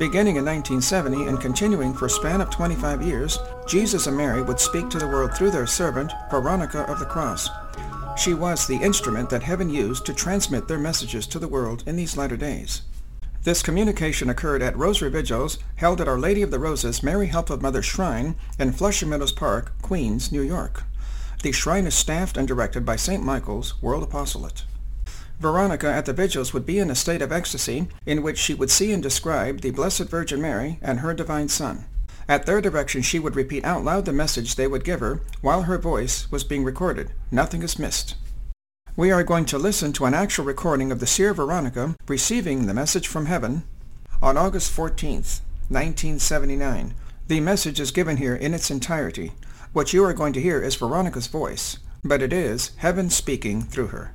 Beginning in 1970 and continuing for a span of 25 years, Jesus and Mary would speak to the world through their servant, Veronica of the Cross. She was the instrument that heaven used to transmit their messages to the world in these latter days. This communication occurred at Rosary Vigils held at Our Lady of the Roses Mary Help of Mother Shrine in Flushing Meadows Park, Queens, New York. The shrine is staffed and directed by St. Michael's World Apostolate. Veronica at the vigils would be in a state of ecstasy in which she would see and describe the Blessed Virgin Mary and her divine Son. At their direction she would repeat out loud the message they would give her while her voice was being recorded. Nothing is missed. We are going to listen to an actual recording of the Seer Veronica receiving the message from heaven on August 14th, 1979. The message is given here in its entirety. What you are going to hear is Veronica's voice, but it is heaven speaking through her.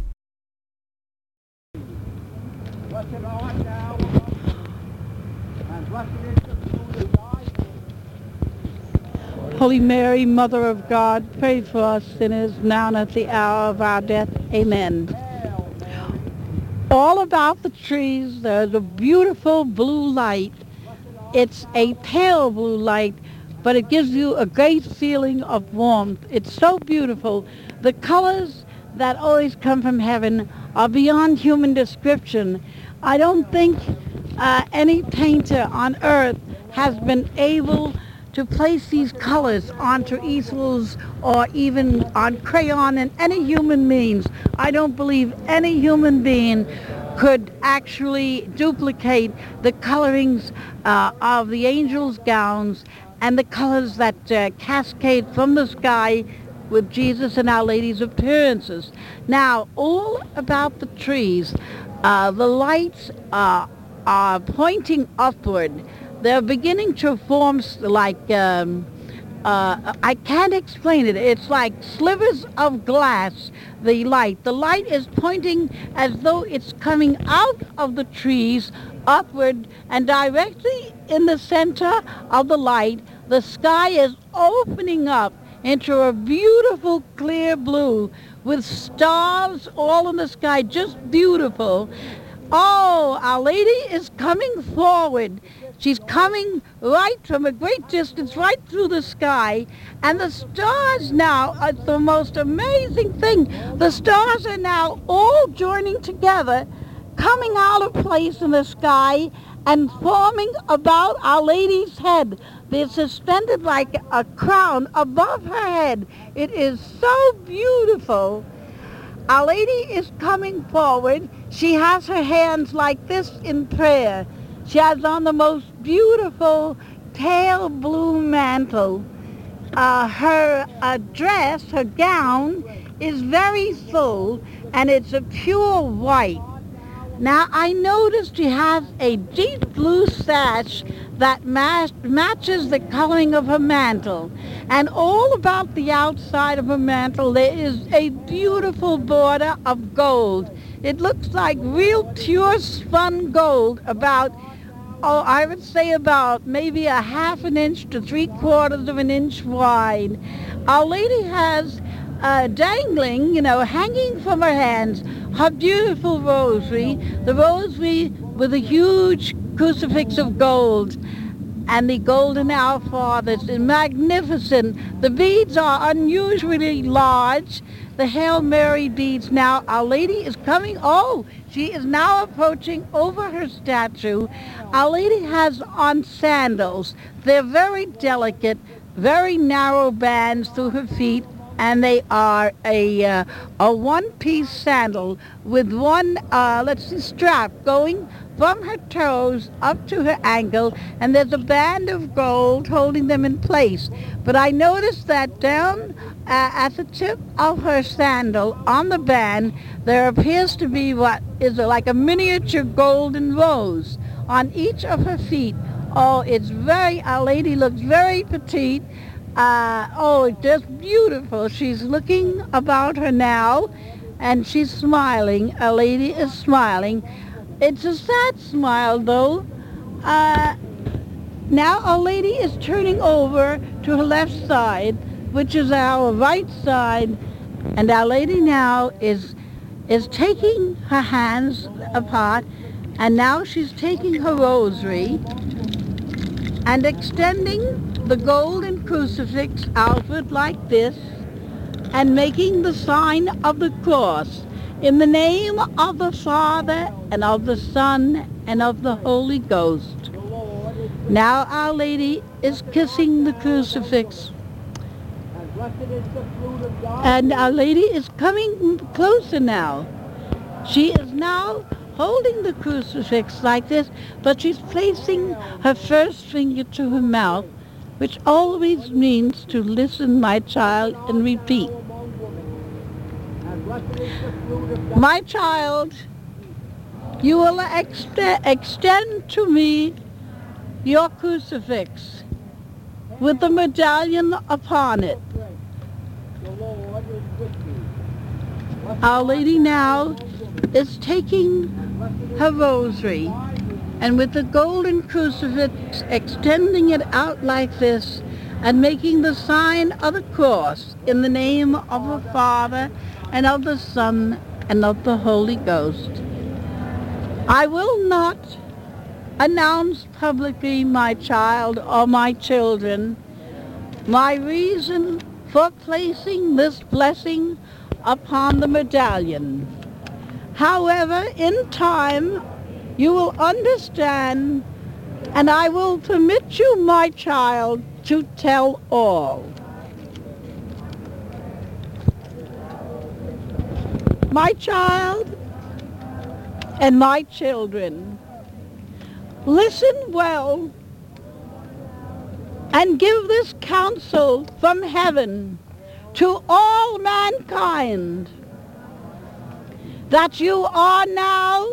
Blessed art thou and blessed is the fruit of thy womb. Holy Mary, Mother of God, pray for us sinners now and at the hour of our death. Amen. All about the trees there's a beautiful blue light. It's a pale blue light, but it gives you a great feeling of warmth. It's so beautiful. The colors that always come from heaven are beyond human description. I don't think any painter on earth has been able to place these colors onto easels or even on crayon in any human means. I don't believe any human being could actually duplicate the colorings of the angels' gowns and the colors that cascade from the sky with Jesus and Our Lady's appearances. Now, all about the trees, the lights are pointing upward. They're beginning to form like, I can't explain it. It's like slivers of glass, the light. The light is pointing as though it's coming out of the trees upward, and directly in the center of the light, the sky is opening up into a beautiful clear blue with stars all in the sky, just beautiful. Oh, Our Lady is coming forward. She's coming right from a great distance, right through the sky. And the stars now are the most amazing thing. The stars are now all joining together, coming out of place in the sky and forming about Our Lady's head. They're suspended like a crown above her head. It is so beautiful. Our Lady is coming forward. She has her hands like this in prayer. She has on the most beautiful pale blue mantle. Her dress, her gown, is very full, and it's a pure white. Now, I noticed she has a deep blue sash that matches the coloring of her mantle. And all about the outside of her mantle, there is a beautiful border of gold. It looks like real pure spun gold, about, I would say about maybe a half an inch to 3/4 of an inch wide. Our Lady has dangling, hanging from her hands, her beautiful rosary, the rosary with a huge crucifix of gold, and the golden Our Father is magnificent. The beads are unusually large. The Hail Mary beads. Now, Our Lady is coming. Oh, she is now approaching over her statue. Our Lady has on sandals. They're very delicate, very narrow bands through her feet, and they are a one-piece sandal with one, strap going from her toes up to her ankle, and there's a band of gold holding them in place. But I noticed that down at the tip of her sandal, on the band, there appears to be what is like a miniature golden rose on each of her feet. Oh, Our Lady looks very petite. It's just beautiful. She's looking about her now, and she's smiling. Our Lady is smiling. It's a sad smile, though. Now Our Lady is turning over to her left side, which is our right side, and Our Lady now is taking her hands apart And now she's taking her rosary and extending the golden crucifix outward like this and making the sign of the cross in the name of the Father and of the Son and of the Holy Ghost. Now Our Lady is kissing the crucifix. And Our Lady is coming closer now. She is now holding the crucifix like this, but she's placing her first finger to her mouth, which always means to listen, my child, and repeat. My child, you will extend to me your crucifix with the medallion upon it. Our Lady now is taking her rosary and with the golden crucifix extending it out like this and making the sign of the cross in the name of the Father and of the Son and of the Holy Ghost. I will not announce publicly, my child or my children, my reason for placing this blessing upon the medallion. However, in time, you will understand, and I will permit you, my child, to tell all. My child and my children, listen well and give this counsel from heaven to all mankind, that you are now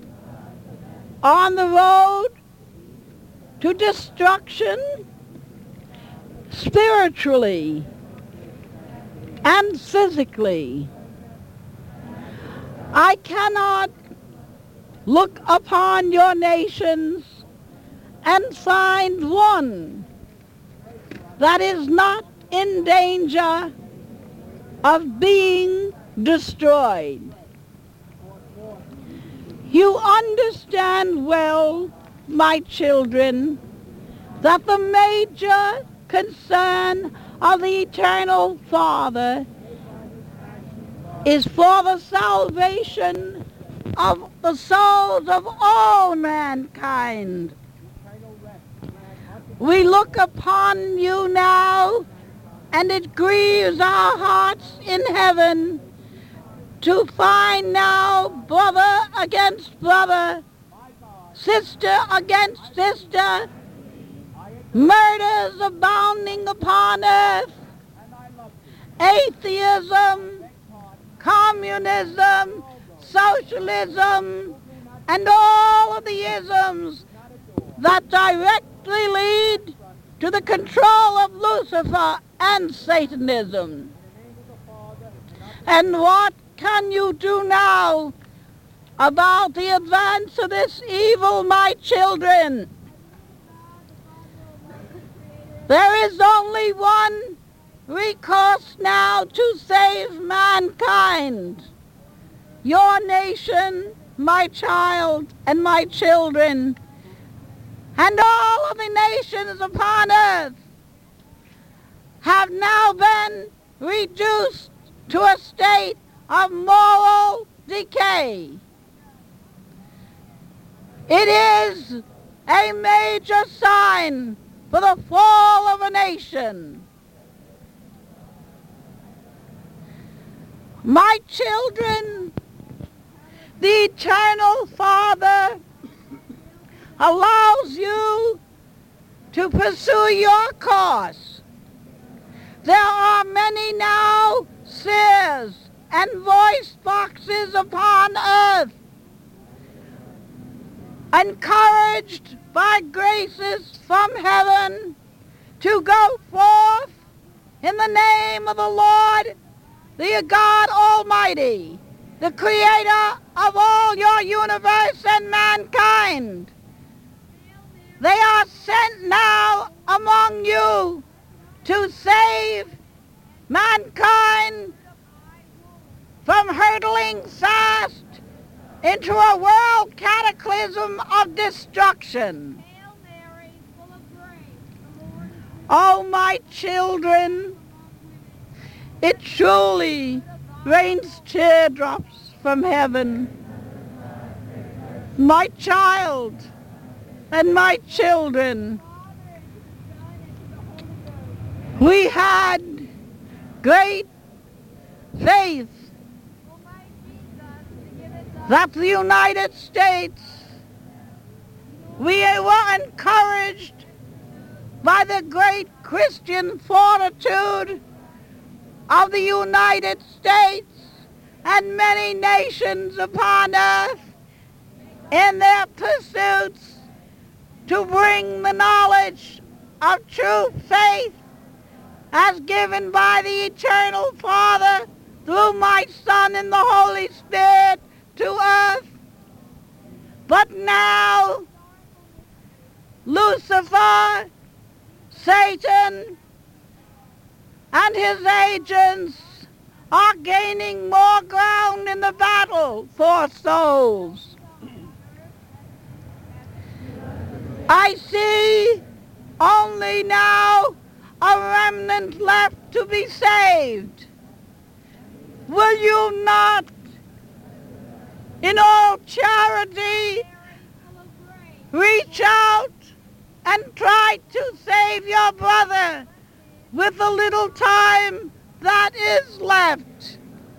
on the road to destruction spiritually and physically. I cannot look upon your nations and find one that is not in danger of being destroyed. You understand well, my children, that the major concern of the Eternal Father is for the salvation of the souls of all mankind. We look upon you now, and it grieves our hearts in heaven to find now brother against brother, sister against sister, murders abounding upon earth, atheism, communism, socialism, and all of the isms that directly lead to the control of Lucifer and Satanism. And what can you do now about the advance of this evil, my children? There is only one recourse now to save mankind. Your nation, my child, and my children, and all of the nations upon earth have now been reduced to a state of moral decay. It is a major sign for the fall of a nation. My children, the Eternal Father allows you to pursue your course. There are many now seers and voice boxes upon earth, encouraged by graces from heaven to go forth in the name of the Lord, the God Almighty, the creator of all your universe and mankind. They are sent now among you to save mankind from hurtling fast into a world cataclysm of destruction. Oh, my children, it truly rains teardrops from heaven. My child and my children, we had great faith that the United States, we were encouraged by the great Christian fortitude of the United States and many nations upon earth in their pursuits to bring the knowledge of true faith as given by the Eternal Father through my Son and the Holy Spirit to earth. But now Lucifer, Satan, and his agents are gaining more ground in the battle for souls. I see only now a remnant left to be saved. Will you not, in all charity, reach out and try to save your brother with the little time that is left?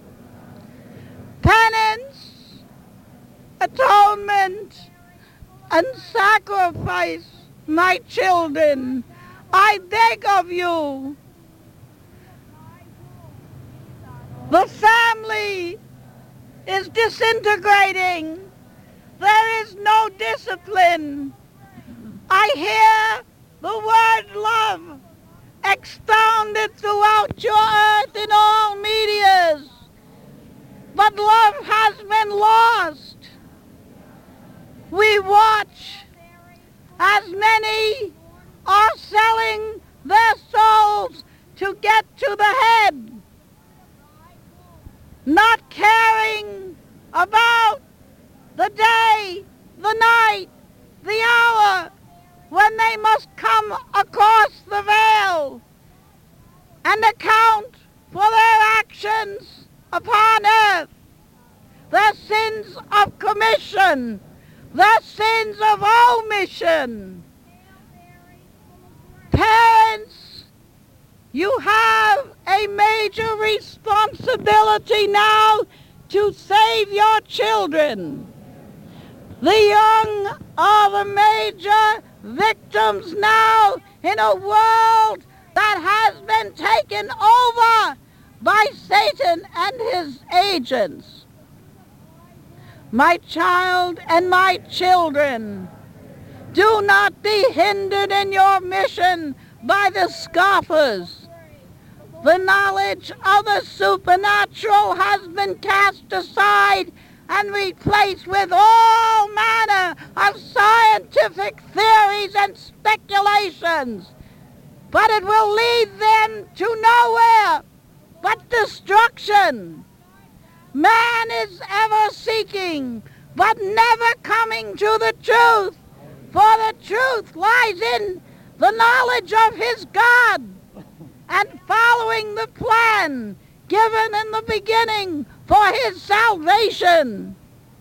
Penance, atonement, and sacrifice, my children, I beg of you. The family is disintegrating. There is no discipline. I hear the word love expounded throughout your earth in all medias, but love has been lost. We watch as many are selling their souls to get to the head, not caring about the day, the night, the hour when they must come across the veil and account for their actions upon earth, their sins of commission, their sins of omission. Parents, you have a major responsibility now to save your children. The young are the major victims now in a world that has been taken over by Satan and his agents. My child and my children, do not be hindered in your mission by the scoffers. The knowledge of the supernatural has been cast aside and replaced with all manner of scientific theories and speculations. But it will lead them to nowhere but destruction. Man is ever seeking, but never coming to the truth, for the truth lies in the knowledge of his God and following the plan given in the beginning for his salvation.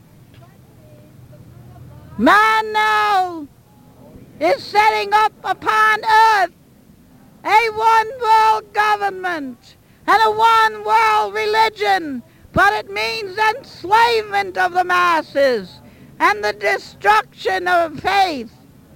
Man now is setting up upon earth a one-world government and a one-world religion, but it means enslavement of the masses and the destruction of faith.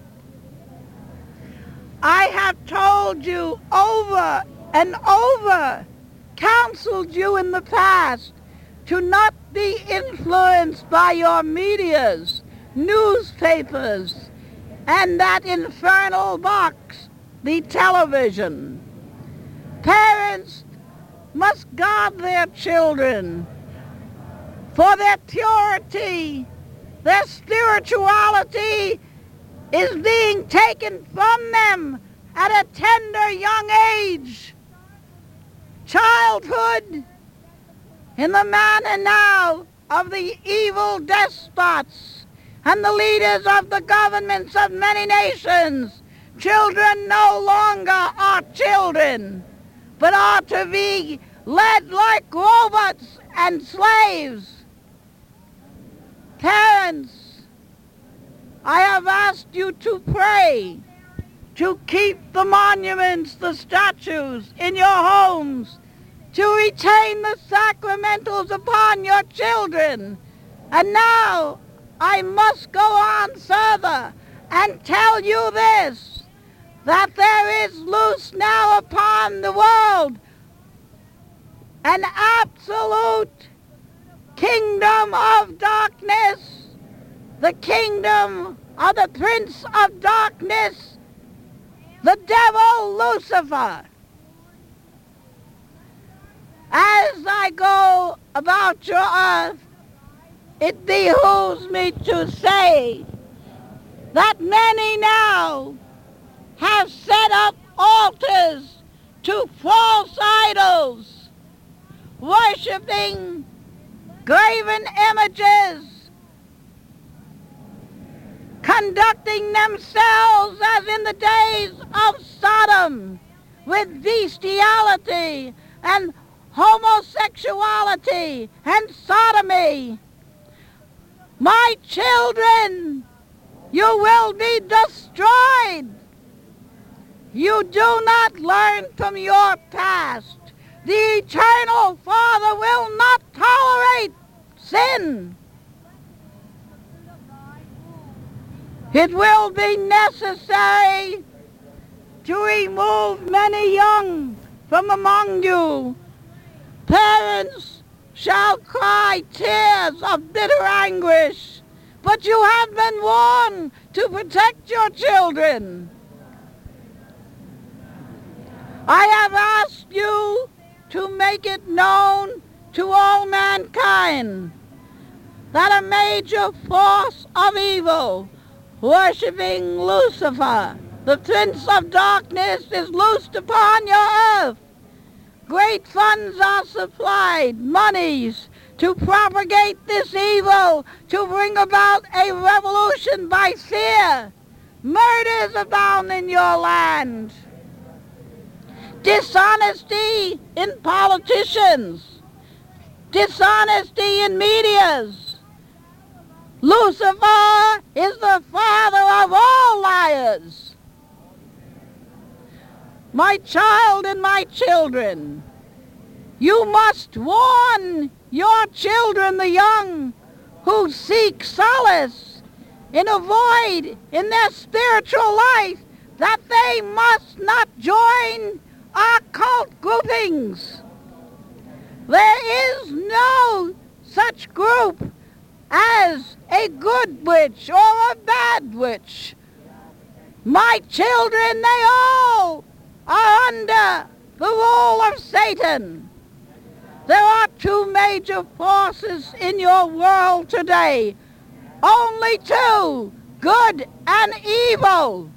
I have told you over and over, counseled you in the past, to not be influenced by your medias, newspapers, and that infernal box, the television. Parents must guard their children, for their purity, their spirituality is being taken from them at a tender young age. Childhood, in the manner now of the evil despots and the leaders of the governments of many nations, children no longer are children, but are to be led like robots and slaves. Parents, I have asked you to pray, to keep the monuments, the statues in your homes, to retain the sacramentals upon your children. And now I must go on further and tell you this, that there is loose now upon the world an absolute kingdom of darkness, the kingdom of the prince of darkness, the devil Lucifer. As I go about your earth, it behooves me to say that many now have set up altars to false idols, worshiping graven images, conducting themselves as in the days of Sodom with bestiality and homosexuality and sodomy. My children, you will be destroyed. You do not learn from your past. The Eternal Father will not tolerate sin. It will be necessary to remove many young from among you. Parents shall cry tears of bitter anguish, but you have been warned to protect your children. I have asked you to make it known to all mankind that a major force of evil, worshiping Lucifer, the prince of darkness, is loosed upon your earth. Great funds are supplied, monies, to propagate this evil, to bring about a revolution by fear. Murders abound in your land. Dishonesty in politicians. Dishonesty in medias. Lucifer is the father of all liars. My child and my children, you must warn your children, the young, who seek solace in a void in their spiritual life, that they must not join occult groupings. There is no such group as a good witch or a bad witch. My children, they all are under the rule of Satan. There are two major forces in your world today. Only two, good and evil.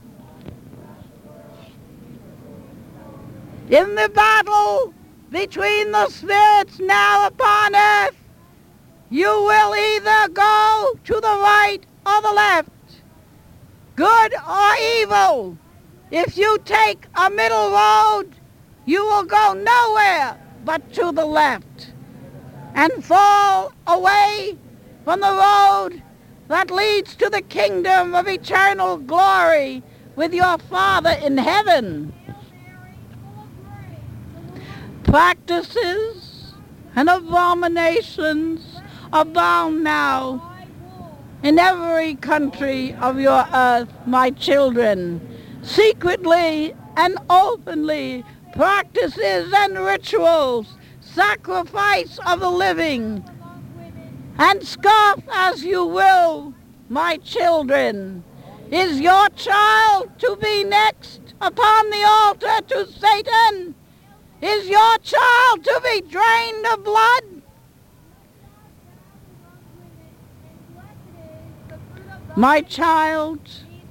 In the battle between the spirits now upon earth, you will either go to the right or the left, good or evil. If you take a middle road, you will go nowhere but to the left and fall away from the road that leads to the kingdom of eternal glory with your Father in heaven. Practices and abominations abound now in every country of your earth, my children. Secretly and openly, practices and rituals, sacrifice of the living, and scoff as you will, my children. Is your child to be next upon the altar to Satan? Is your child to be drained of blood? My child,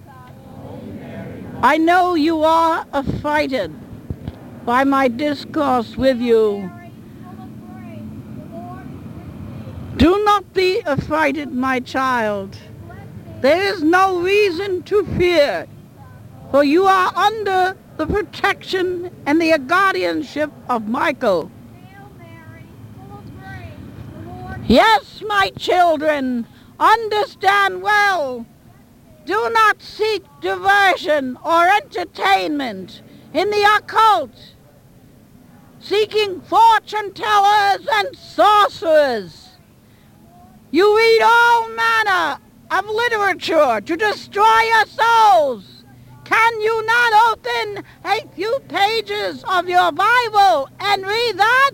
I know you are affrighted by my discourse with you. Do not not be affrighted, my child. There is no reason to fear, for you are under the protection and the guardianship of Michael. Yes, my children, understand well. Do not seek diversion or entertainment in the occult, seeking fortune tellers and sorcerers. You read all manner of literature to destroy your souls. Can you not open a few pages of your Bible and read that?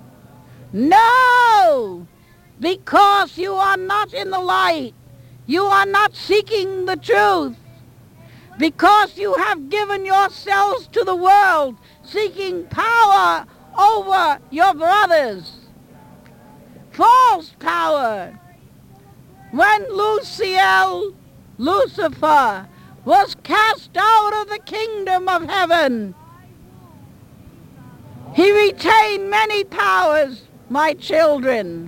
No, because you are not in the light. You are not seeking the truth. Because you have given yourselves to the world, seeking power over your brothers. False power. When Lucifer, was cast out of the kingdom of heaven, he retained many powers, my children.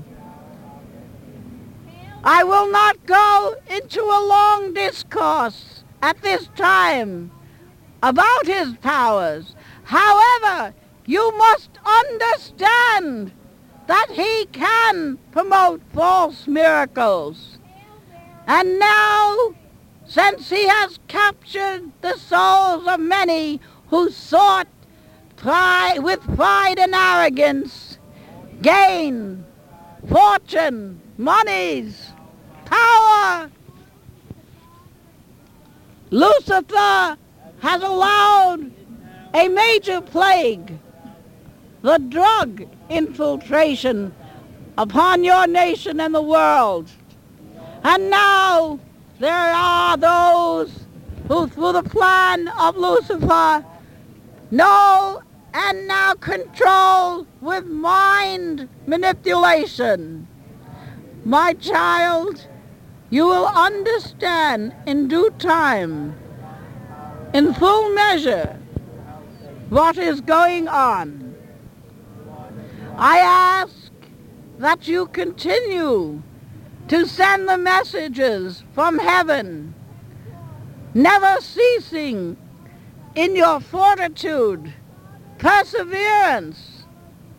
I will not go into a long discourse at this time about his powers. However, you must understand that he can promote false miracles. And now, since he has captured the souls of many who sought with pride and arrogance, gain, fortune, monies, power, Lucifer has allowed a major plague, the drug infiltration, upon your nation and the world. And now there are those who, through the plan of Lucifer, know and now control with mind manipulation. My child, you will understand in due time, in full measure, what is going on. I ask that you continue to send the messages from heaven, never ceasing in your fortitude, perseverance.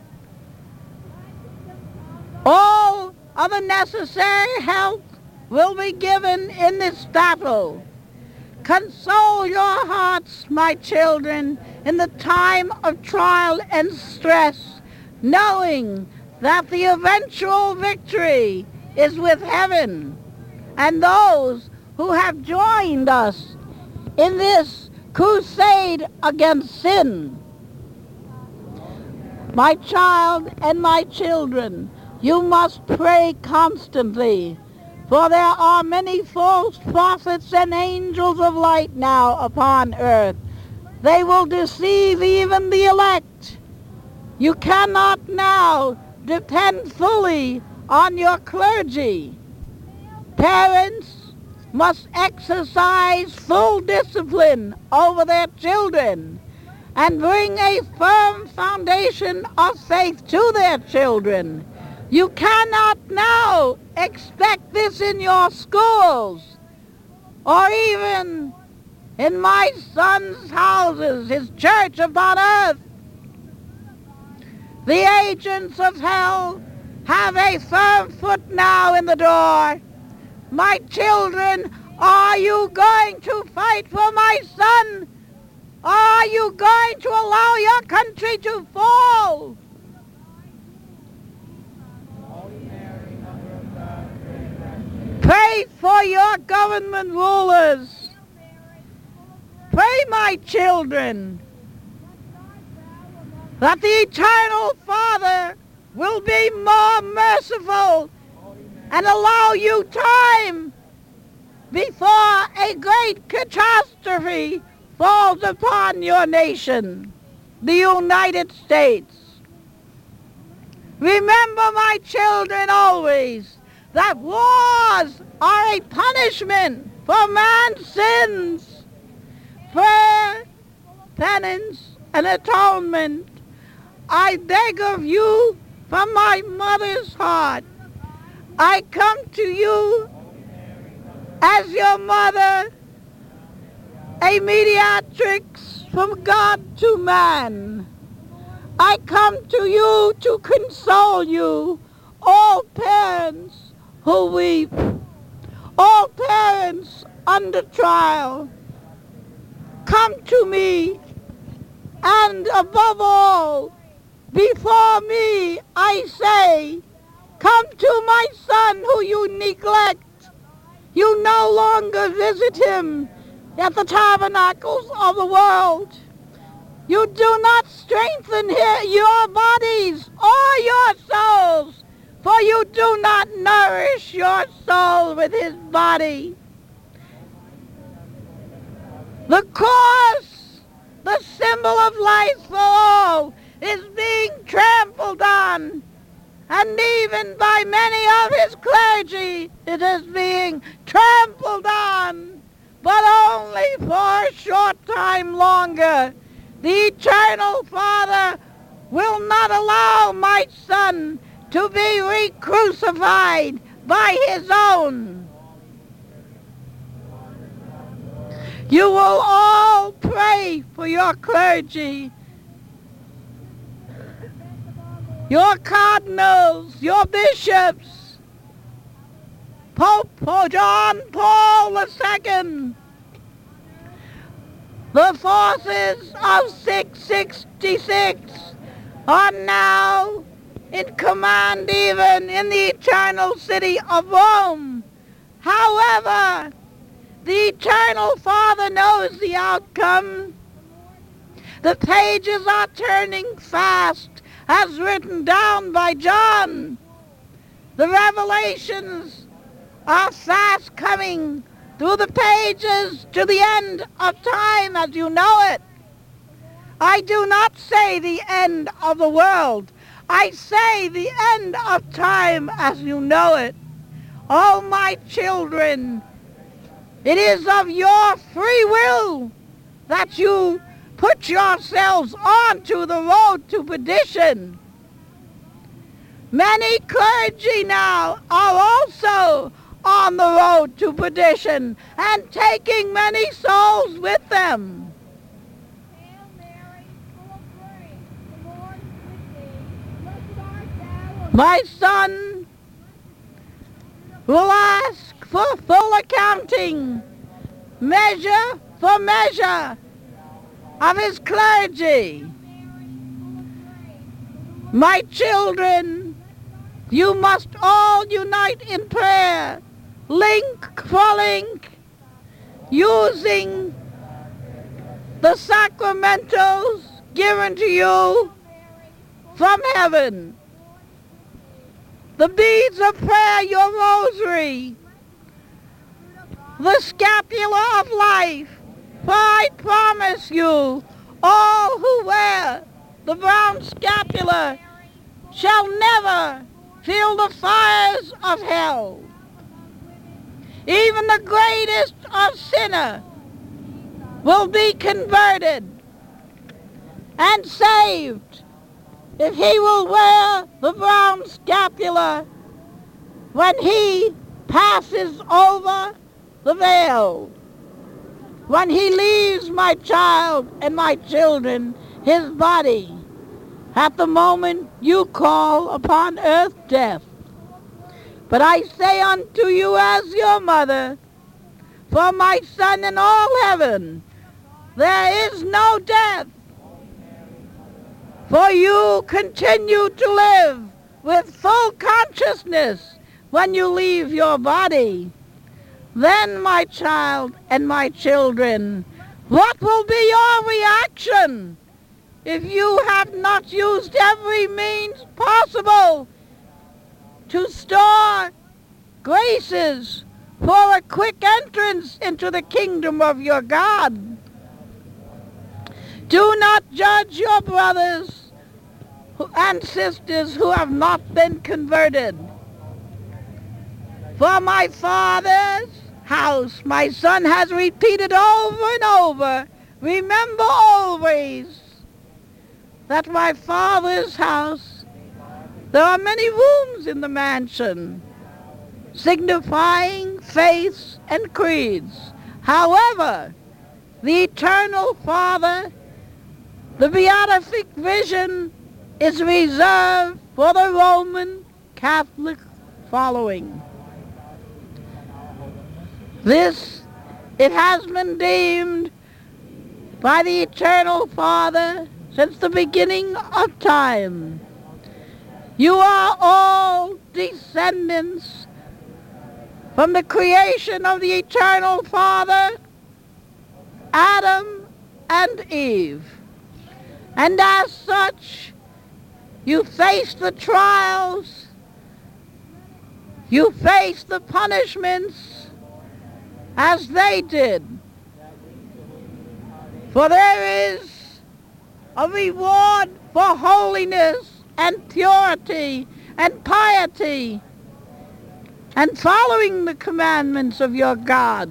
All of the necessary help will be given in this battle. Console your hearts, my children, in the time of trial and stress, knowing that the eventual victory is with heaven and those who have joined us in this crusade against sin. My child and my children, you must pray constantly, for there are many false prophets and angels of light now upon earth. They will deceive even the elect. You cannot now depend fully on your clergy. Parents must exercise full discipline over their children and bring a firm foundation of faith to their children. You cannot now expect this in your schools or even in my son's houses, his church upon earth. The agents of hell have a firm foot now in the door. My children, are you going to fight for my son? Are you going to allow your country to fall? Pray for your government rulers. Pray, my children, that the Eternal Father will be more merciful and allow you time before a great catastrophe falls upon your nation, the United States. Remember, my children, always that wars are a punishment for man's sins. Prayer, penance, and atonement, I beg of you from my mother's heart. I come to you as your mother, a mediatrix from God to man. I come to you to console you, all parents who weep, all parents under trial. Come to me, and above all, before me, I say, come to my son who you neglect. You no longer visit him at the tabernacles of the world. You do not strengthen your bodies or your souls, for you do not nourish your soul with his body. The cross, the symbol of life for all, is being trampled on, and even by many of his clergy it is being trampled on, but only for a short time longer. The Eternal Father will not allow my son to be re-crucified by his own. You will all pray for your clergy, your cardinals, your bishops, Pope John Paul II, the forces of 666 are now in command even in the eternal city of Rome. However, the Eternal Father knows the outcome. The pages are turning fast, as written down by John. The revelations are fast coming through the pages to the end of time as you know it. I do not say the end of the world. I say the end of time as you know it. Oh, my children, it is of your free will that you put yourselves onto the road to perdition. Many clergy now are also on the road to perdition and taking many souls with them. My son will ask for full accounting, measure for measure, of his clergy. My children, you must all unite in prayer, link for link, using the sacramentals given to you from heaven. The beads of prayer, your rosary, the scapula of life. For I promise you, all who wear the brown scapula shall never feel the fires of hell. Even the greatest of sinners will be converted and saved if he will wear the brown scapula when he passes over the veil. When he leaves, my child and my children, his body, at the moment you call upon earth death. But I say unto you as your mother, for my son in all heaven, there is no death. For you continue to live with full consciousness when you leave your body. Then, my child and my children, what will be your reaction if you have not used every means possible to store graces for a quick entrance into the kingdom of your God? Do not judge your brothers and sisters who have not been converted. For my Father's house, my son has repeated over and over, remember always that my Father's house, there are many rooms in the mansion. signifying faiths and creeds. However, the Eternal Father, the beatific vision, is reserved for the Roman Catholic following. This, it has been deemed by the Eternal Father since the beginning of time. You are all descendants from the creation of the Eternal Father, Adam and Eve. And as such, you face the trials, you face the punishments as they did. For there is a reward for holiness and purity and piety and following the commandments of your God.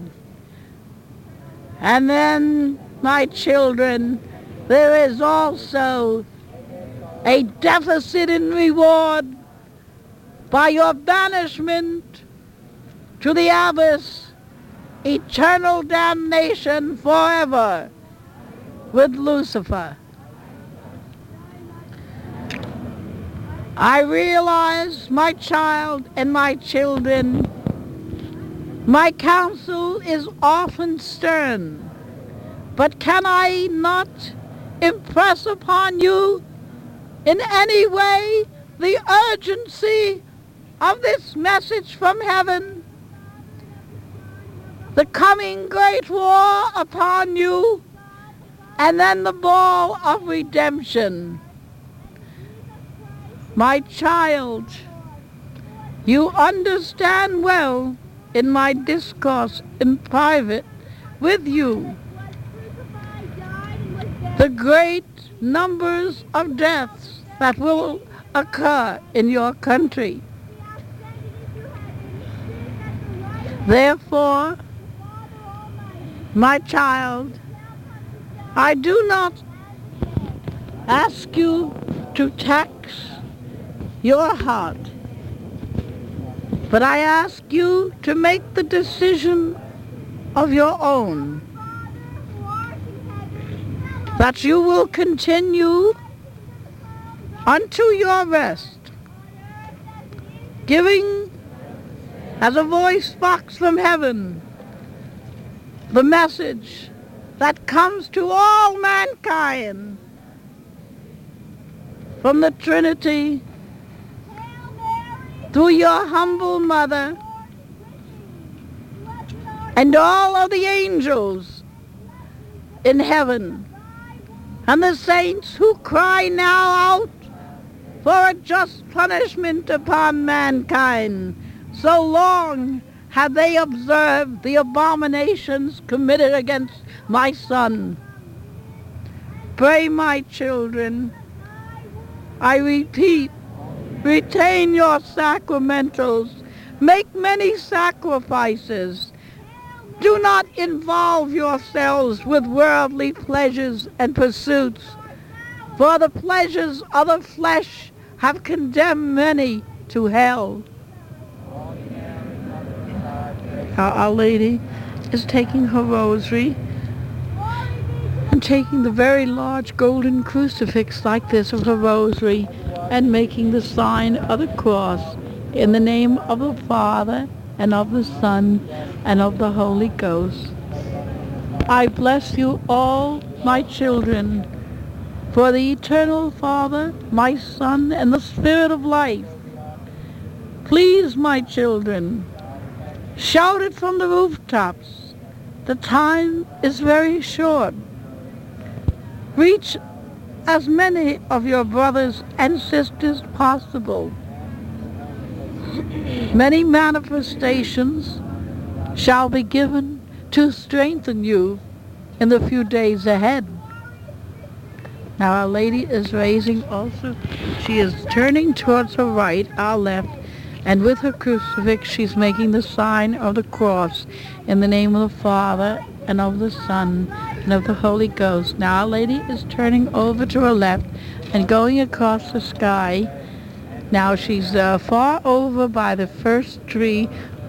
And then, my children, there is also a deficit in reward by your banishment to the abyss, eternal damnation forever with Lucifer. I realize, my child and my children, my counsel is often stern, but can I not impress upon you in any way the urgency of this message from heaven? The coming great war upon you, and then the ball of redemption. My child, you understand well in my discourse in private with you the great numbers of deaths that will occur in your country. Therefore, my child, I do not ask you to tax your heart, but I ask you to make the decision of your own, that you will continue unto your rest, giving as a voice box from heaven the message that comes to all mankind from the Trinity through your humble mother and all of the angels in heaven and the saints who cry now out for a just punishment upon mankind. So long have they observed the abominations committed against my Son. Pray, my children, I repeat, retain your sacramentals. Make many sacrifices. Do not involve yourselves with worldly pleasures and pursuits, for the pleasures of the flesh have condemned many to hell. Our Lady is taking her rosary and taking the very large golden crucifix like this of her rosary and making the sign of the cross in the name of the Father and of the Son and of the Holy Ghost. I bless you all, my children, for the Eternal Father, my Son, and the Spirit of life. Please, my children, shout it from the rooftops. The time is very short. Reach as many of your brothers and sisters possible. Many manifestations shall be given to strengthen you in the few days ahead. Now Our Lady is raising also. She is turning towards her right, our left, and with her crucifix she's making the sign of the cross in the name of the Father and of the Son and of the Holy Ghost. Now Our Lady is turning over to her left and going across the sky. Now she's far over by the first tree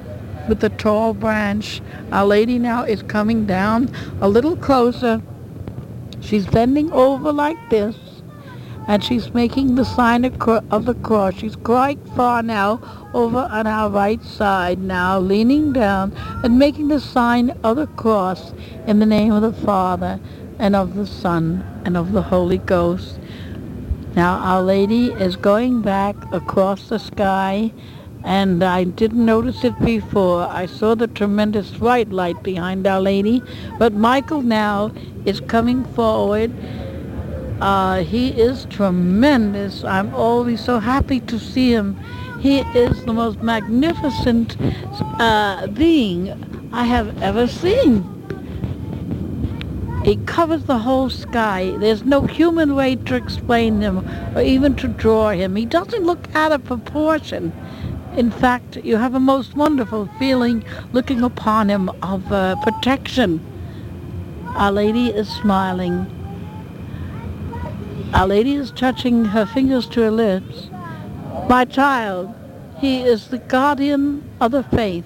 with the tall branch. Our Lady now is coming down a little closer. She's bending over like this, and she's making the sign of the cross. She's quite far now over on our right side now, leaning down and making the sign of the cross in the name of the Father and of the Son and of the Holy Ghost. Now Our Lady is going back across the sky, and I didn't notice it before. I saw the tremendous white light behind Our Lady, but Michael now is coming forward. He is tremendous. I'm always so happy to see him. He is the most magnificent being I have ever seen. He covers the whole sky. There's no human way to explain him or even to draw him. He doesn't look out of proportion. In fact, you have a most wonderful feeling looking upon him of protection. Our Lady is smiling. Our Lady is touching her fingers to her lips. My child, he is the guardian of the faith.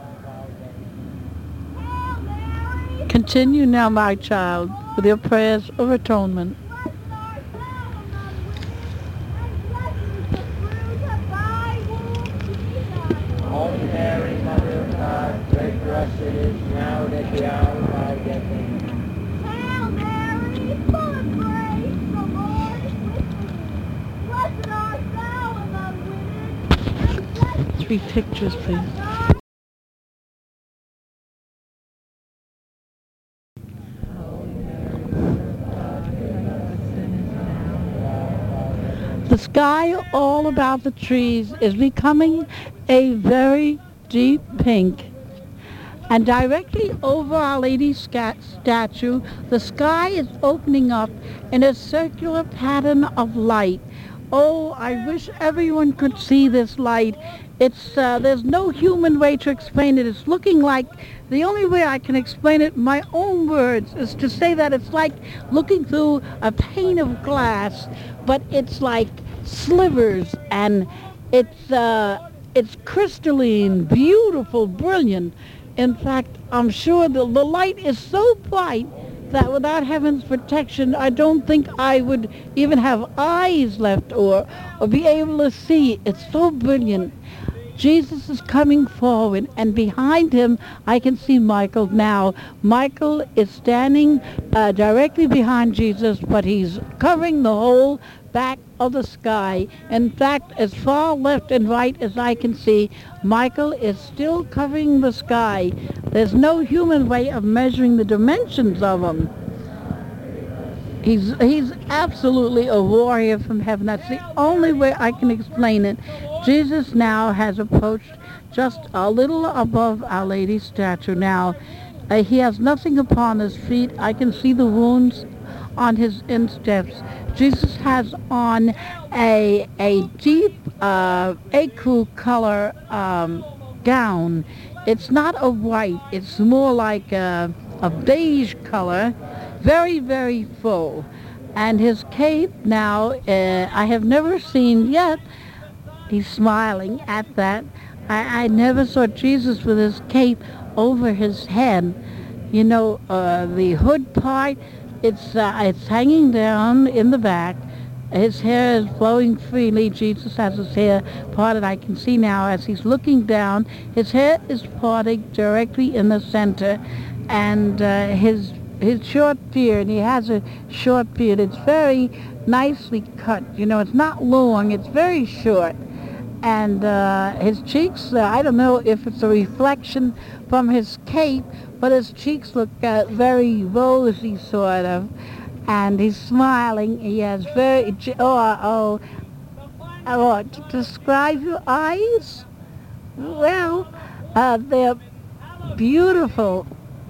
Continue now, my child, with your prayers of atonement. Holy Mary, Mother of God, pray for us sinners, now and at the hour of our death. Amen. Hail Mary, full of grace, the Lord is with thee. Blessed art thou among women, and blessed 3 pictures, please. The sky all about the trees is becoming a very deep pink. And directly over Our Lady's statue, the sky is opening up in a circular pattern of light. Oh, I wish everyone could see this light. There's no human way to explain it. It's looking like, the only way I can explain it in my own words is to say that it's like looking through a pane of glass, but it's like slivers, and it's crystalline, beautiful, brilliant. In fact, I'm sure the light is so bright that without heaven's protection, I don't think I would even have eyes left or be able to see. It's so brilliant. Jesus is coming forward, and behind him I can see Michael now. Michael is standing directly behind Jesus, but he's covering the whole back of the sky. In fact, as far left and right as I can see, Michael is still covering the sky. There's no human way of measuring the dimensions of him. He's absolutely a warrior from heaven. That's the only way I can explain it. Jesus now has approached just a little above Our Lady's statue now. He has nothing upon his feet. I can see the wounds on his insteps. Jesus has on a deep ecru color gown. It's not a white. It's more like a beige color, very, very full. And his cape now, I have never seen yet. He's smiling at that. I never saw Jesus with his cape over his head. You know, the hood part, it's hanging down in the back. His hair is flowing freely. Jesus has his hair parted. I can see now as he's looking down. His hair is parting directly in the center. And his short beard, he has a short beard. It's very nicely cut. You know, it's not long. It's very short. And his cheeks, I don't know if it's a reflection from his cape, but his cheeks look very rosy, sort of. And he's smiling. He has very, to describe your eyes? Well, they're beautiful.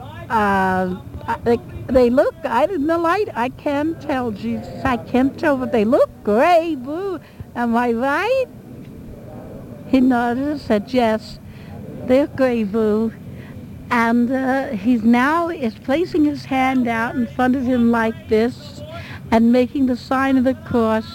They look, in the light, I can't tell, Jesus, I can't tell, but they look gray, blue. Am I right? He nodded and said, yes, they're gray blue. And he's now is placing his hand out in front of him like this and making the sign of the cross.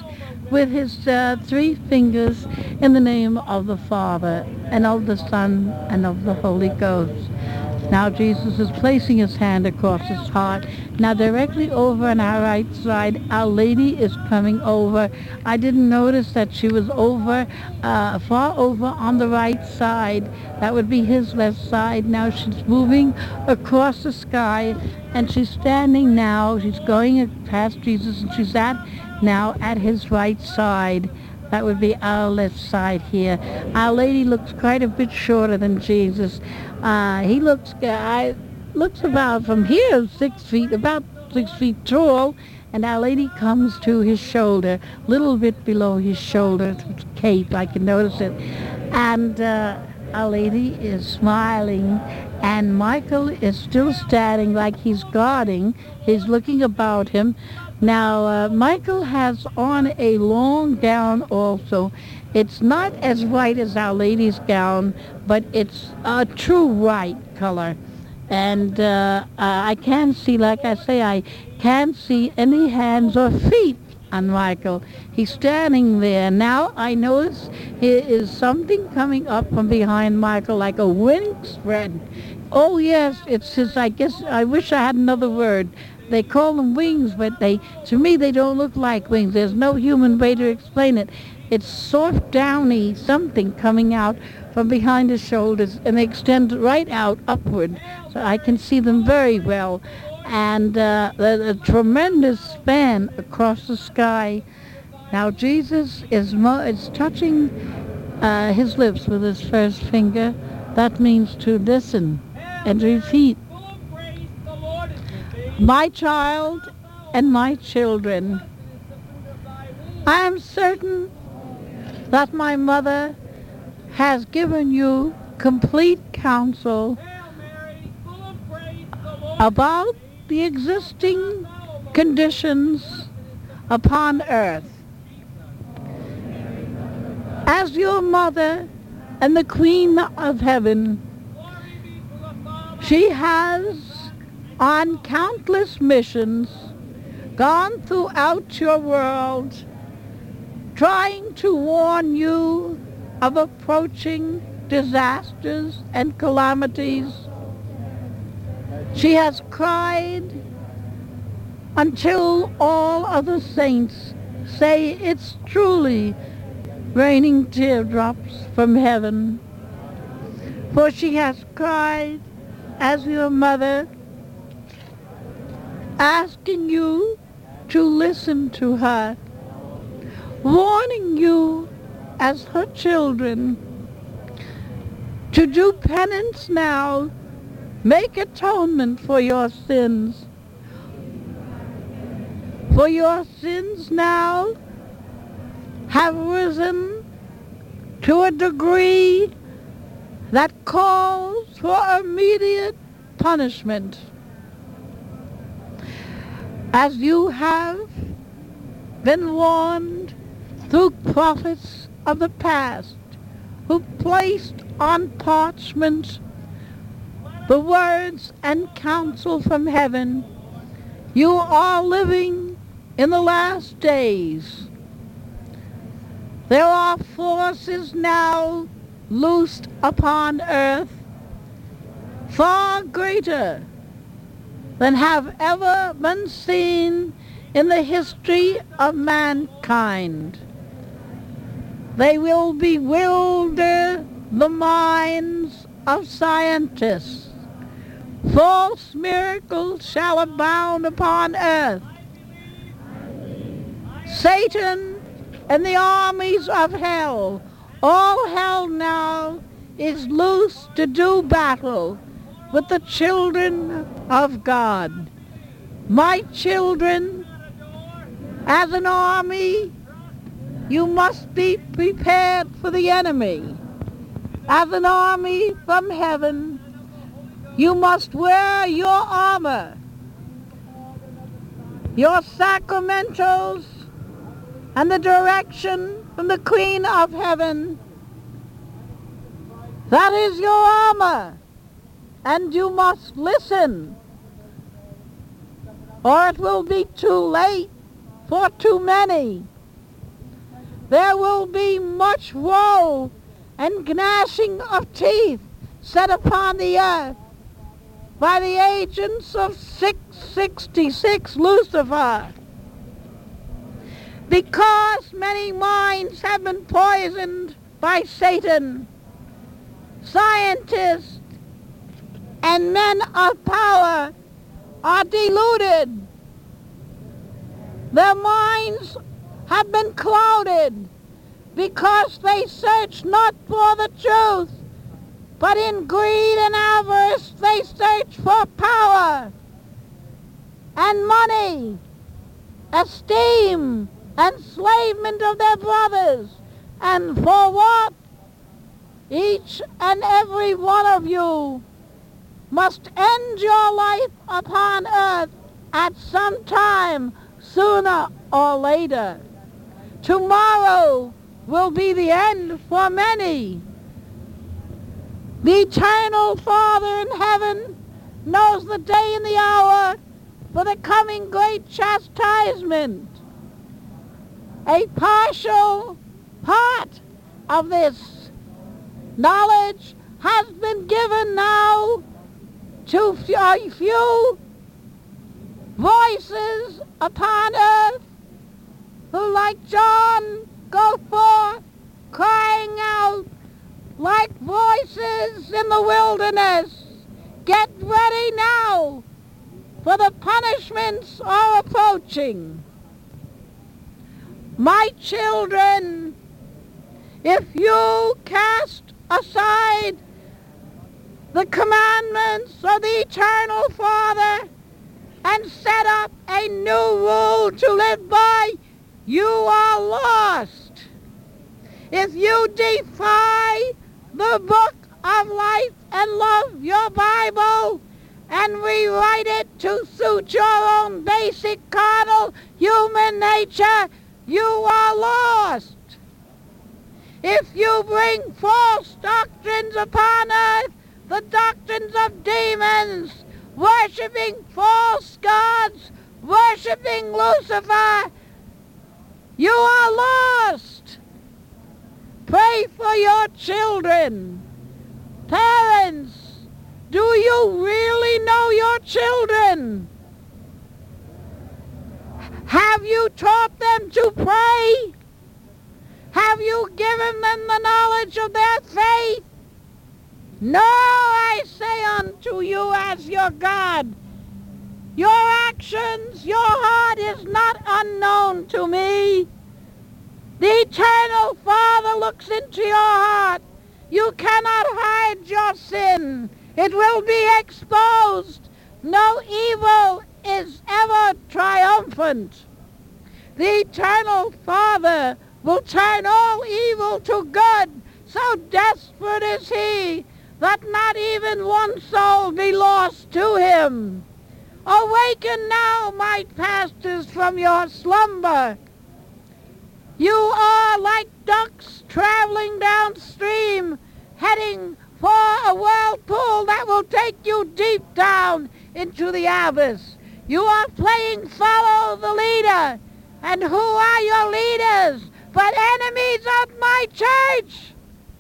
with his 3 fingers in the name of the Father, and of the Son, and of the Holy Ghost. Now Jesus is placing his hand across his heart. Now directly over on our right side, Our Lady is coming over. I didn't notice that she was over, far over on the right side. That would be his left side. Now she's moving across the sky, and she's standing now. She's going past Jesus, and she's now at his right side. That would be our left side here. Our Lady looks quite a bit shorter than Jesus. He looks about from here 6 feet, about 6 feet tall, and Our Lady comes to his shoulder, a little bit below his shoulder, cape, I can notice it. And Our Lady is smiling, and Michael is still standing like he's guarding. He's looking about him. Now, Michael has on a long gown also. It's not as white as Our Lady's gown, but it's a true white color. And I can't see, like I say, I can't see any hands or feet on Michael. He's standing there. Now I notice there is something coming up from behind Michael like a wing spread. Oh yes, it's his, I guess, I wish I had another word. They call them wings, but to me they don't look like wings. There's no human way to explain it. It's soft, downy something coming out from behind his shoulders, and they extend right out upward, so I can see them very well. And the tremendous span across the sky. Now Jesus is touching his lips with his first finger. That means to listen and repeat. My child and my children, I am certain that my mother has given you complete counsel about the existing conditions upon earth. As your mother and the Queen of Heaven, she has on countless missions gone throughout your world, trying to warn you of approaching disasters and calamities. She has cried until all other saints say it's truly raining teardrops from heaven. For she has cried as your mother, asking you to listen to her, warning you as her children to do penance now, make atonement for your sins. For your sins now have risen to a degree that calls for immediate punishment. As you have been warned through prophets of the past, who placed on parchment the words and counsel from heaven, you are living in the last days. There are forces now loosed upon earth far greater than have ever been seen in the history of mankind. They will bewilder the minds of scientists. False miracles shall abound upon earth. Satan and the armies of hell, all hell now is loose to do battle with the children of God. My children, as an army, you must be prepared for the enemy. As an army from heaven, you must wear your armor, your sacramentals, and the direction from the Queen of Heaven. That is your armor, and you must listen, or it will be too late for too many. There will be much woe and gnashing of teeth set upon the earth by the agents of 666 Lucifer, because many minds have been poisoned by Satan. Scientists and men of power are deluded. Their minds have been clouded because they search not for the truth, but in greed and avarice they search for power and money, esteem, enslavement of their brothers. And for what? Each and every one of you must end your life upon earth at some time, sooner or later. Tomorrow will be the end for many. The eternal Father in heaven knows the day and the hour for the coming great chastisement. A partial part of this knowledge has been given now to a few voices upon earth who, like John, go forth crying out like voices in the wilderness. Get ready now, for the punishments are approaching. My children, if you cast aside the commandments of the Eternal Father and set up a new rule to live by, you are lost. If you defy the book of life and love, your Bible, and rewrite it to suit your own basic carnal human nature, you are lost. If you bring false doctrines upon earth, the doctrines of demons, worshipping false gods, worshipping Lucifer, you are lost. Pray for your children. Parents, do you really know your children? Have you taught them to pray? Have you given them the knowledge of their faith? No, I say unto you as your God, your actions, your heart is not unknown to me. The Eternal Father looks into your heart. You cannot hide your sin. It will be exposed. No evil is ever triumphant. The Eternal Father will turn all evil to good. So desperate is he that not even one soul be lost to him. Awaken now, my pastors, from your slumber. You are like ducks traveling downstream, heading for a whirlpool that will take you deep down into the abyss. You are playing follow the leader. And who are your leaders but enemies of my church?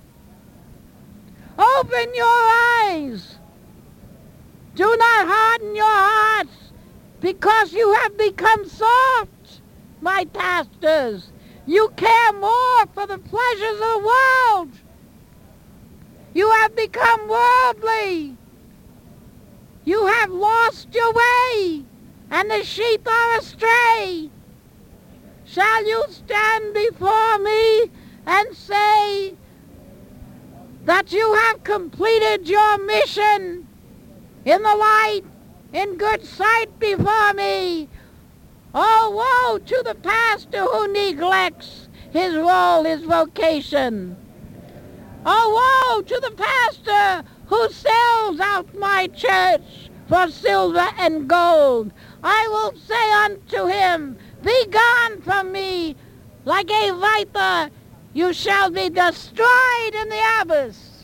Open your eyes. Do not harden your hearts because you have become soft, my pastors. You care more for the pleasures of the world. You have become worldly. You have lost your way, and the sheep are astray. Shall you stand before me and say that you have completed your mission in the light, in good sight before me? Oh, woe to the pastor who neglects his role, his vocation. Oh, woe to the pastor who sells out my church for silver and gold. I will say unto him, be gone from me, like a viper, you shall be destroyed in the abyss.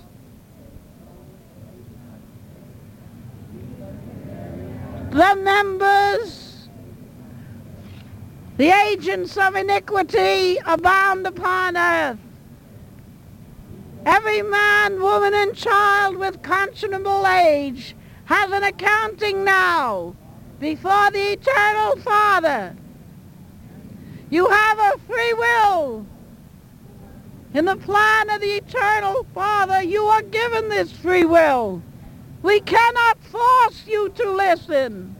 The members The agents of iniquity abound upon earth. Every man, woman, and child with conscionable age has an accounting now before the eternal Father. You have a free will. In the plan of the eternal Father, you are given this free will. We cannot force you to listen.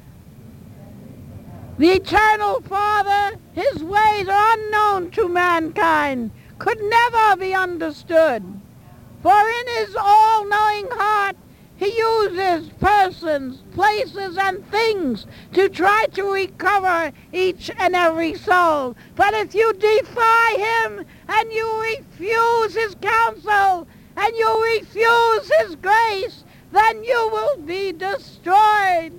The eternal Father, his ways are unknown to mankind, could never be understood. For in his all-knowing heart, he uses persons, places, and things to try to recover each and every soul. But if you defy him and you refuse his counsel and you refuse his grace, then you will be destroyed.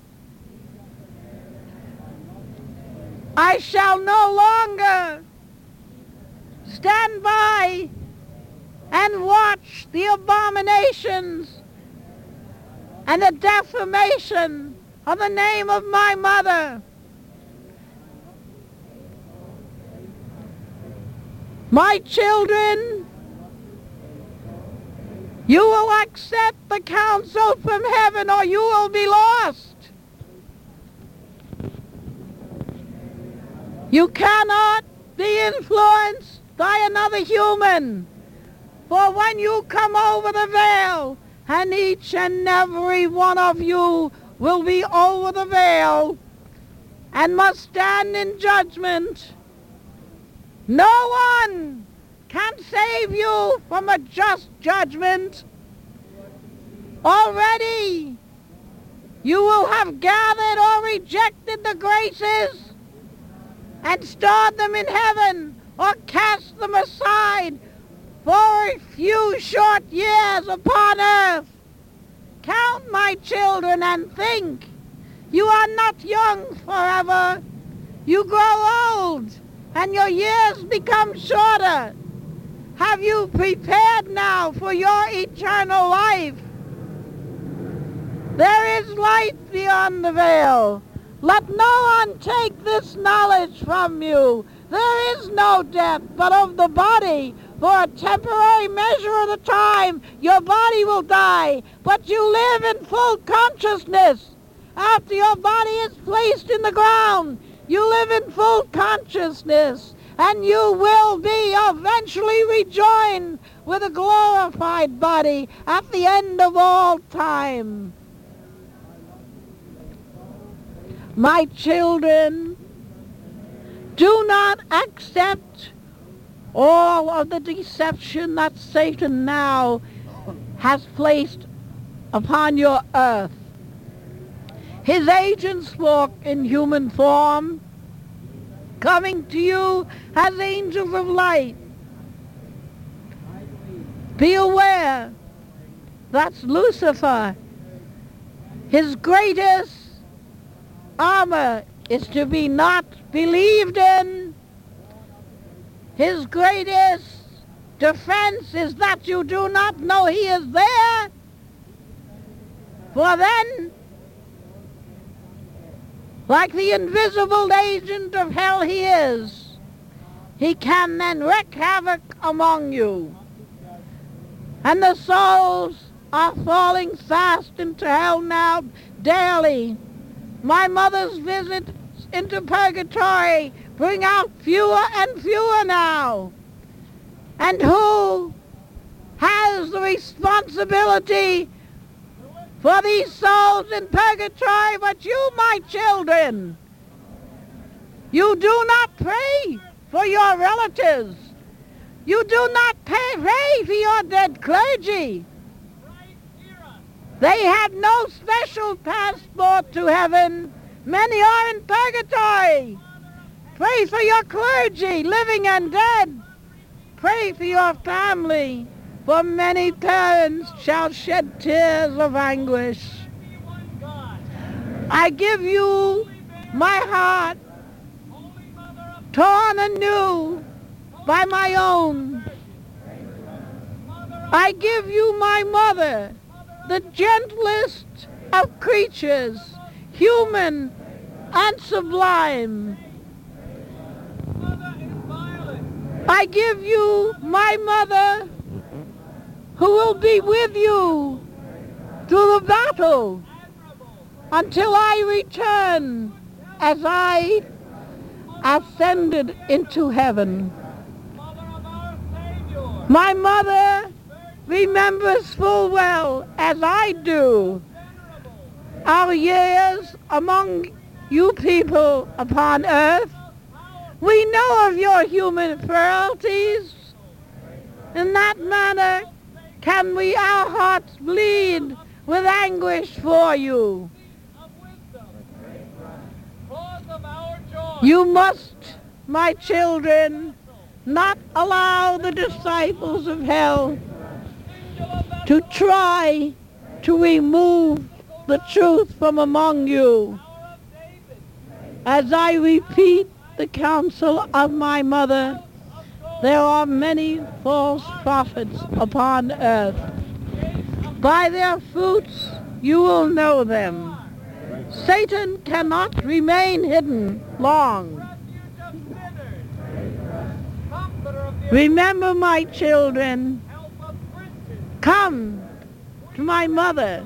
I shall no longer stand by and watch the abominations and the defamation of the name of my mother. My children, you will accept the counsel from heaven or you will be lost. You cannot be influenced by another human. For when you come over the veil, and each and every one of you will be over the veil and must stand in judgment, no one can save you from a just judgment. Already you will have gathered or rejected the graces and stored them in heaven or cast them aside for a few short years upon earth. Count, my children, and think. You are not young forever. You grow old, and your years become shorter. Have you prepared now for your eternal life? There is light beyond the veil. Let no one take this knowledge from you. There is no death but of the body. For a temporary measure of the time, your body will die, but you live in full consciousness. After your body is placed in the ground, you live in full consciousness, and you will be eventually rejoined with a glorified body at the end of all time. My children, do not accept all of the deception that Satan now has placed upon your earth. His agents walk in human form, coming to you as angels of light. Be aware, that's Lucifer. His greatest armor is to be not believed in. His greatest defense is that you do not know he is there. For then, like the invisible agent of hell he is, he can then wreak havoc among you. And the souls are falling fast into hell now daily. My mother's visits into purgatory bring out fewer and fewer now. And who has the responsibility for these souls in purgatory but you, my children? You do not pray for your relatives. You do not pray for your dead clergy. They have no special passport to heaven. Many are in purgatory. Pray for your clergy, living and dead. Pray for your family, for many parents shall shed tears of anguish. I give you my heart, torn anew by my own. I give you my mother, the gentlest of creatures, human and sublime. I give you my mother, who will be with you through the battle until I return as I ascended into heaven. My mother remembers full well, as I do, our years among you people upon earth. We know of your human frailties. In that manner can we our hearts bleed with anguish for you. You must, my children, not allow the disciples of hell to try to remove the truth from among you. As I repeat the counsel of my mother, there are many false prophets upon earth. By their fruits you will know them. Satan cannot remain hidden long. Remember, my children, come to my mother,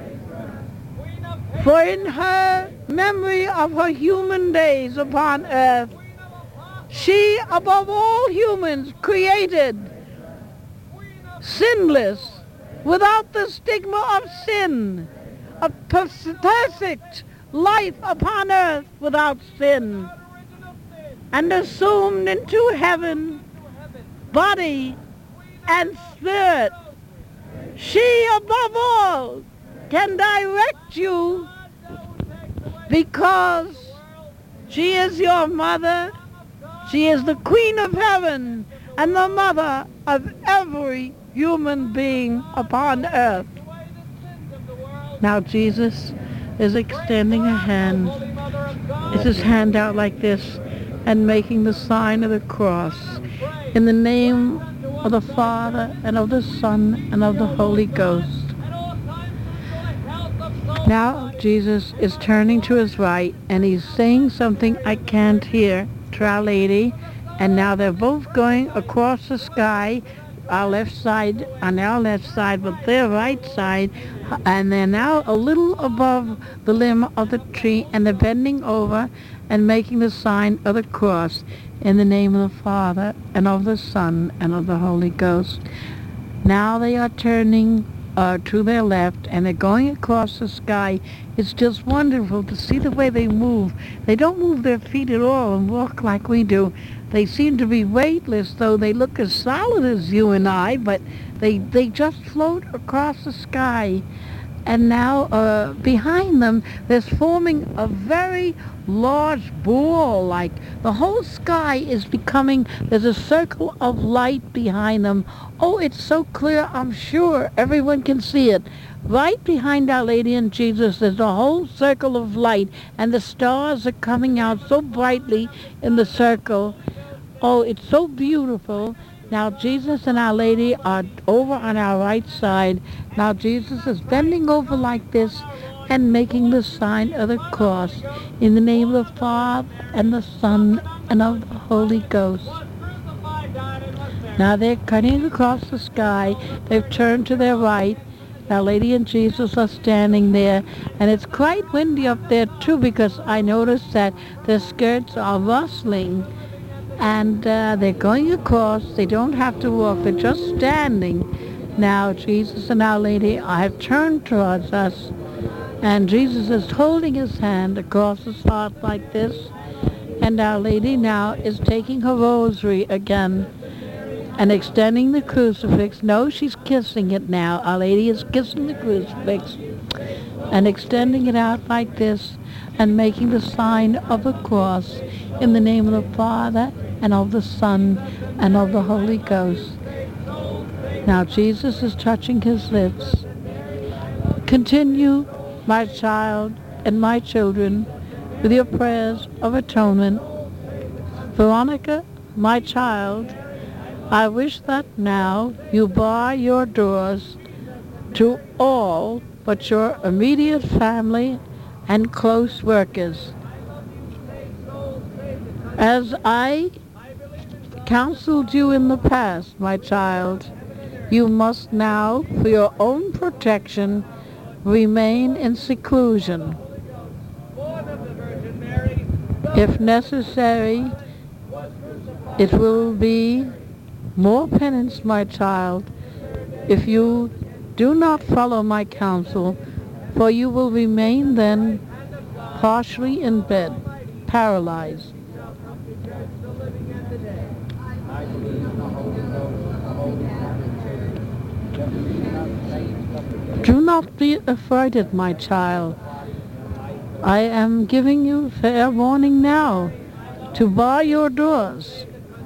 for in her memory of her human days upon earth, she, above all humans, created sinless, without the stigma of sin, a perfect life upon earth without sin, and assumed into heaven body and spirit. She, above all, can direct you because she is your mother. She is the Queen of Heaven and the mother of every human being upon earth. Now Jesus is extending a hand. It's his hand out like this and making the sign of the cross. In the name of the Father and of the Son and of the Holy Ghost. Now Jesus is turning to his right and he's saying something I can't hear to Our Lady. And now they're both going across the sky, our left side, on our left side, but their right side. And they're now a little above the limb of the tree and they're bending over and making the sign of the cross. In the name of the Father, and of the Son, and of the Holy Ghost. Now they are turning to their left, and they're going across the sky. It's just wonderful to see the way they move. They don't move their feet at all and walk like we do. They seem to be weightless, though they look as solid as you and I, but they just float across the sky. And now behind them, there's forming a very large ball, like the whole sky is becoming, there's a circle of light behind them. Oh, it's so clear, I'm sure everyone can see it. Right behind Our Lady and Jesus, there's a whole circle of light, and the stars are coming out so brightly in the circle. Oh, it's so beautiful. Now Jesus and Our Lady are over on our right side. Now Jesus is bending over like this and making the sign of the cross in the name of the Father and the Son and of the Holy Ghost. Now they're cutting across the sky. They've turned to their right. Our Lady and Jesus are standing there, and it's quite windy up there too, because I noticed that their skirts are rustling. And they're going across. They don't have to walk. They're just standing. Now Jesus and Our Lady have turned towards us. And Jesus is holding his hand across his heart like this. And Our Lady now is taking her rosary again and extending the crucifix. No, she's kissing it now. Our Lady is kissing the crucifix and extending it out like this and making the sign of the cross in the name of the Father and of the Son and of the Holy Ghost. Now Jesus is touching his lips. Continue, my child and my children, with your prayers of atonement. Veronica, my child, I wish that now you bar your doors to all but your immediate family and close workers. As I counseled you in the past, my child. You must now, for your own protection, remain in seclusion. If necessary, it will be more penance, my child, if you do not follow my counsel, for you will remain then partially in bed, paralyzed. Do not be affrighted, my child. I am giving you fair warning now to bar your doors.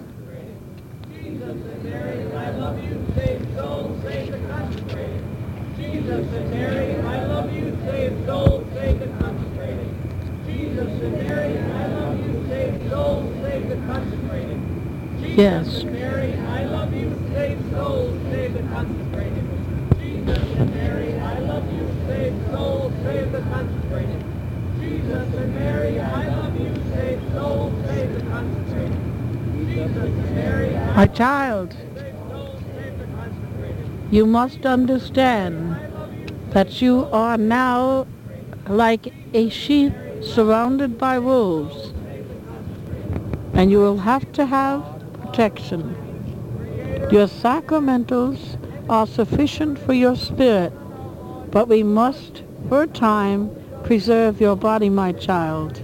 Yes. Mary, I love you, save souls, save the consecrated. Jesus and Mary, I love you, save souls, save the consecrated. Jesus and Mary, I love you, save souls, save the consecrated. Jesus and Mary, I My child, save souls, save the consecrated. you must understand that you are now like a sheep surrounded by wolves, and you will have to have protection. Your sacramentals are sufficient for your spirit, but we must, for a time, preserve your body, my child.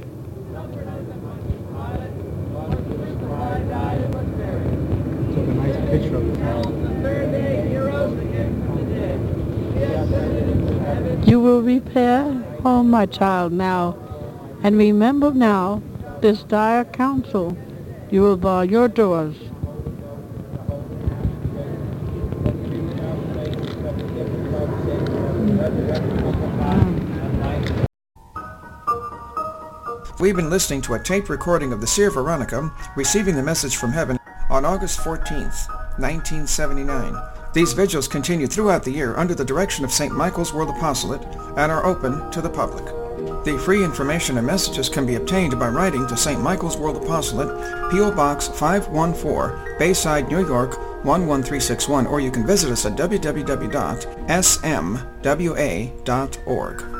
Took a nice picture of it. You will repair home, my child, now, and remember now this dire counsel. You will bar your doors. We've been listening to a tape recording of the Seer Veronica receiving the message from heaven on August 14th, 1979. These vigils continue throughout the year under the direction of St. Michael's World Apostolate and are open to the public. The free information and messages can be obtained by writing to St. Michael's World Apostolate, P.O. Box 514, Bayside, New York 11361, or you can visit us at www.smwa.org.